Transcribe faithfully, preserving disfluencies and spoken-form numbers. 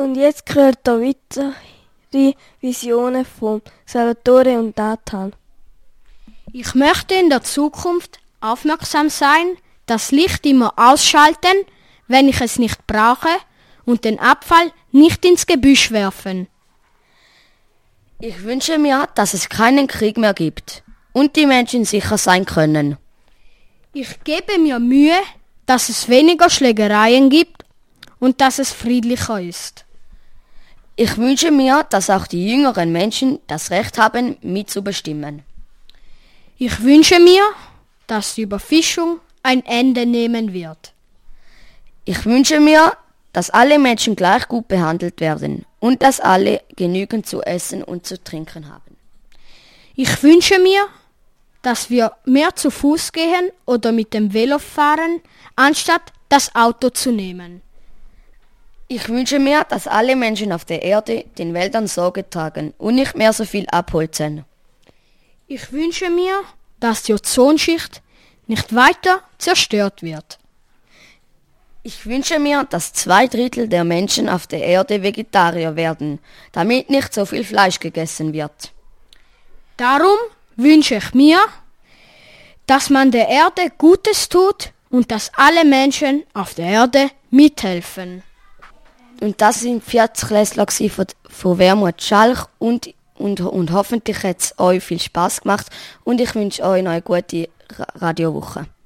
Und jetzt gehört ihr weitere Visionen von Salvatore und Nathan. Ich möchte in der Zukunft aufmerksam sein, das Licht immer ausschalten, wenn ich es nicht brauche, und den Abfall nicht ins Gebüsch werfen. Ich wünsche mir, dass es keinen Krieg mehr gibt und die Menschen sicher sein können. Ich gebe mir Mühe, dass es weniger Schlägereien gibt und dass es friedlicher ist. Ich wünsche mir, dass auch die jüngeren Menschen das Recht haben, mitzubestimmen. Ich wünsche mir, dass die Überfischung ein Ende nehmen wird. Ich wünsche mir, dass alle Menschen gleich gut behandelt werden und dass alle genügend zu essen und zu trinken haben. Ich wünsche mir, dass wir mehr zu Fuß gehen oder mit dem Velo fahren, anstatt das Auto zu nehmen. Ich wünsche mir, dass alle Menschen auf der Erde den Wäldern Sorge tragen und nicht mehr so viel abholzen. Ich wünsche mir, dass die Ozonschicht nicht weiter zerstört wird. Ich wünsche mir, dass zwei Drittel der Menschen auf der Erde Vegetarier werden, damit nicht so viel Fleisch gegessen wird. Darum wünsche ich mir, dass man der Erde Gutes tut und dass alle Menschen auf der Erde mithelfen. Und das sind vierzig Klässler von, von Wermut Schalch und, und, und hoffentlich hat es euch viel Spass gemacht und ich wünsche euch noch eine gute Radiowoche.